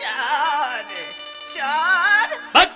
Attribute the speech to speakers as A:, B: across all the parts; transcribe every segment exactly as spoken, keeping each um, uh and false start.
A: सर सर
B: बट!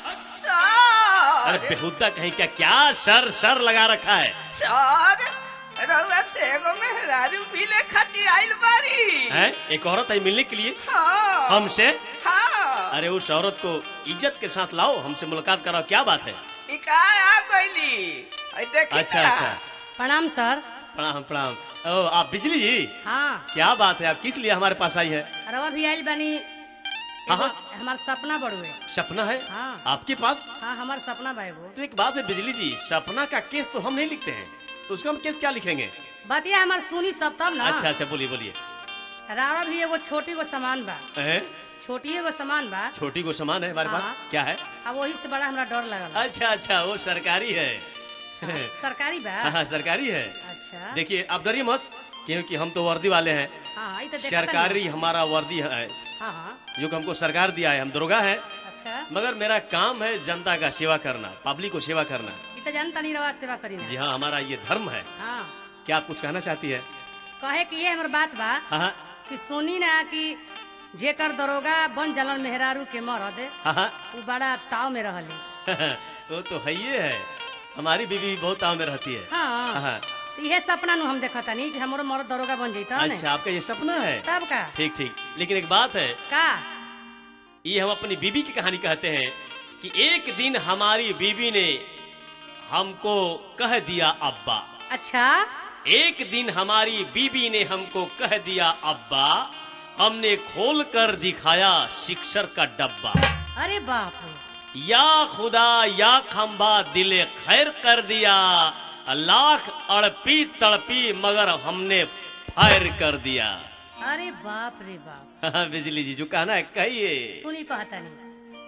A: सर
B: अरे बेहुदा कहीं क्या क्या सर सर लगा रखा है?
A: सर रउआ से एगो मेहरारू मिले खातिर आइल बारी।
B: हैं? एक औरत आई मिलने के लिए
A: हाँ
B: हमसे?
A: हाँ
B: अरे उस औरत को इज्जत के साथ लाओ, हमसे मुलाकात कराओ, क्या बात है?
A: इका आ गईली। आई देखी
B: अच्छा
A: ना।
B: अच्छा,
C: प्रणाम सर।
B: प्रणाम प्रणाम। ओ आप बिजली जी,
C: हाँ
B: क्या बात है, आप किस लिए हमारे पास आई है?
C: रवा भी आइल बनी।
B: हाँ।
C: हमार सपना बड़ुए।
B: सपना है
C: हाँ
B: आपके पास?
C: हाँ हमार सपना बा एगो।
B: तो एक बात है बिजली जी, सपना का केस तो हम नहीं लिखते हैं, तो उसका हम केस क्या लिखेंगे?
C: बतिया हमार सुनी सब तब ना।
B: अच्छा अच्छा, बोलिए बोलिए।
C: रावा भी एगो छोटी को सामान बा।
B: हैं?
C: छोटी एगो सामान बा।
B: छोटी को सामान है हमारे
C: हाँ।
B: पास, क्या है?
C: अब वही से बड़ा हमरा डर लगल।
B: अच्छा अच्छा, वो सरकारी है।
C: सरकारी बा।
B: हाँ हाँ, सरकारी है।
C: अच्छा
B: देखिए आप डरिए मत, क्योंकि हम तो वर्दी वाले हैं।
C: हाँ हाँ, ई तो देखा
B: सरकारी
C: तनी।
B: हमारा वर्दी है
C: हाँ हाँ
B: जो कि हमको सरकार दिया है, हम दरोगा हैं।
C: अच्छा
B: मगर मेरा काम है जनता का सेवा करना, पब्लिक को सेवा करना।
C: ई तो जानता नहीं रवा सेवा करी ना।
B: जी हाँ, हमारा ये धर्म है।
C: हाँ
B: क्या आप कुछ कहना चाहती है?
C: कहे कि ये हमर बात बा
B: हाँ हाँ
C: कि सुनी ना कि जेकर दरोगा बन जलन मेहरारू के मरद
B: हाँ हाँ
C: वो बड़ा ताव में रहली।
B: वो तो है ही है, हमारी बीवी भी बहुत ताव में रहती है।
C: हाँ
B: हाँ।
C: तो यह सपना नु हम देखा नहीं कि हमारो मर्द दरोगा बन जैता।
B: अच्छा, आपका ये सपना है?
C: तब का
B: ठीक ठीक, लेकिन एक बात है,
C: का
B: ये हम अपनी बीवी की कहानी कहते हैं कि एक दिन हमारी बीवी ने हमको कह दिया अब्बा।
C: अच्छा
B: एक दिन हमारी बीवी ने हमको कह दिया अब्बा, हमने खोल कर दिखाया शिक्षर का डब्बा।
C: अरे बाप रे।
B: या खुदा या खंबा दिले खैर कर दिया, लाख अड़पी तड़पी मगर हमने फायर कर दिया।
C: अरे बाप रे बाप।
B: हाँ, बिजली जी जो कहना है कहिए।
C: सुनी कहता नहीं।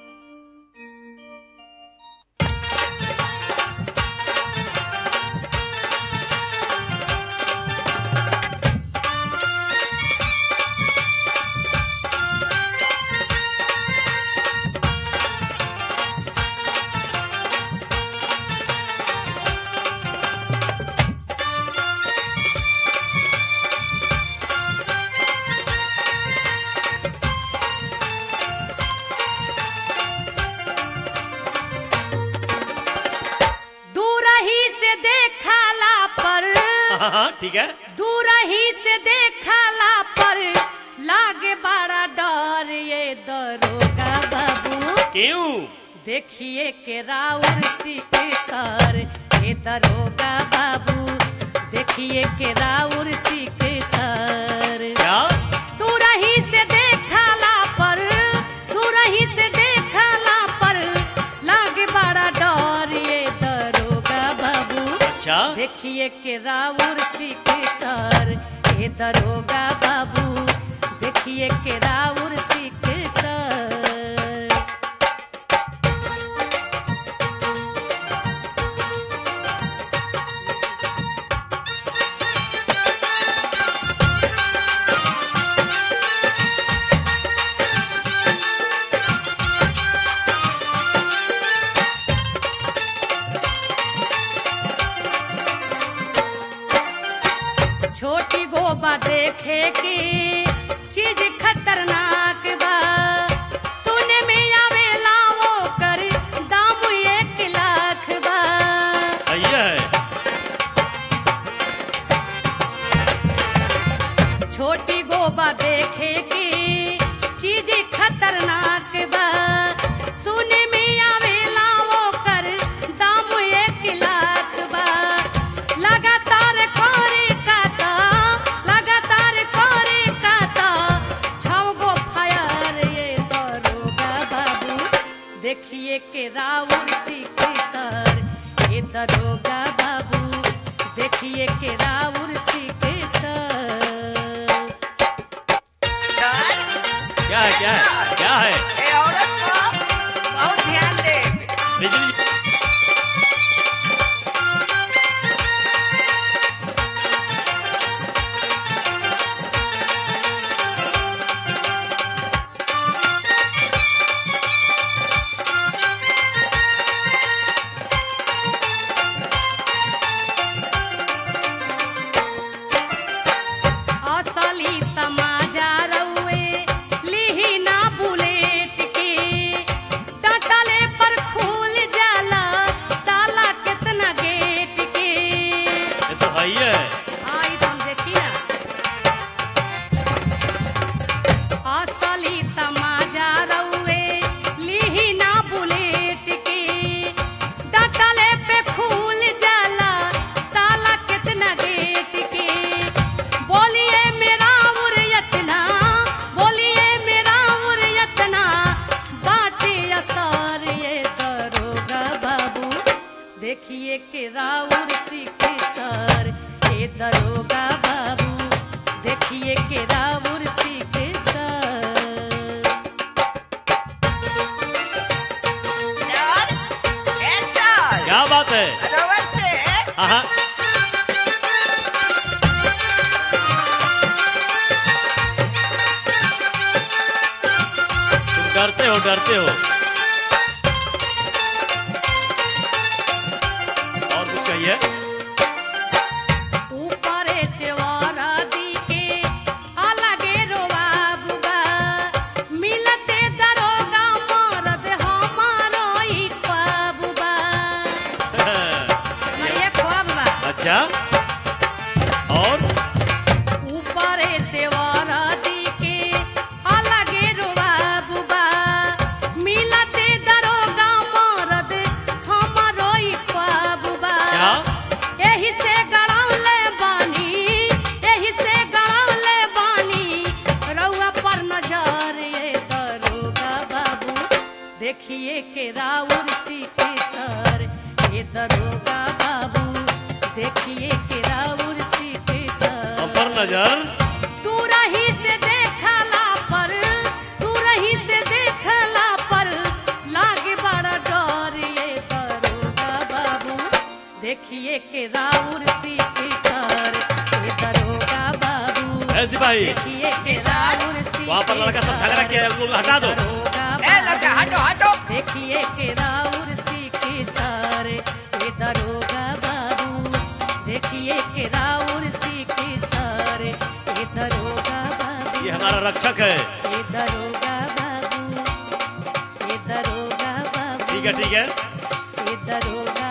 B: हाँ हाँ ठीक है।
C: दूर ही से देखला पर लागे बड़ा डर ये दरोगा बाबू।
B: क्यों?
C: देखिए के राउर सीखे सर ये दरोगा बाबू, देखिए के राउर सीखे सर।
B: क्या?
C: दूर ही से देखला पर, दूर ही से देखला पर लागे बड़ा डर ये दरोगा बाबू।
B: अच्छा,
C: देखिए के राउर सीखे सर ये दरोगा बाबू, देखिए के राउर सीखे सर। छोटी गोबा देखे की चीज खतरनाक बा, सुने में आवेला वो कर दाम एक लाख बा।
B: भैया है।
C: छोटी गोबा देखे की चीज खतरनाक बा, सुने में आवेला वो कर दाम एक लाख बा। लगातार करे काता, लगातार करे काता छव गो फायर ये दरोगा बाबू, देखिए के राउर सीखे सर ये दरोगा बाबू, देखिए के राउर सीखे सर।
B: क्या है क्या है क्या है?
A: ए औरत को बहुत ध्यान दे।
B: बिजली
C: असली तमाजा रउए लिही ना बुलेट, के राउर सीखे सर।
A: यार ऐसा
B: क्या बात है?
A: रवा से
B: हाँ तुम डरते हो डरते हो और कुछ चाहिए?
C: ऊपरे से वारा दी के अलगे रोवा बुगा मिलते दरोगा मरद हमारो ही ख्वाबुबा। ये ख्वाब बा।
B: अच्छा और
C: ऊपरे से वारा दी के अलगे रोवा बुबा मिलते दरोगा मरद हमारो ही ख्वाबुबा।
B: क्या?
C: एही से गड़ौले बानी एही से गड़ौले बानी रउआ पर नजर ये दरोगा बाबू देखिए के राउर सीखे सर। ये दरोगा बाबू देखिए के राउर सीखे
B: हम
C: सर।
B: पर नजर
C: तू रही से देखला पर तू रही से देखला पर लागे बड़ा डर ये दरोगा बाबू देखिए के राउर सीखे सर। ये दरोगा बाबू
B: है सिपाही
C: देखिए के राउर सीखे
B: वहाँ पर लड़का सब झगड़ा किया है, उनको हटा दो।
C: दरोगा
A: ए लड़का
C: बाबू,
A: हटो हटो
C: देखिए के राउर सीखे सर। ये दरोगा बाबू देखिए के राउर सीखे सर। ये दरोगा बाबू
B: ये हमारा रक्षक है।
C: ये दरोगा बाबू ये दरोगा बाबू
B: ठीक है ठीक है
C: ये दरोगा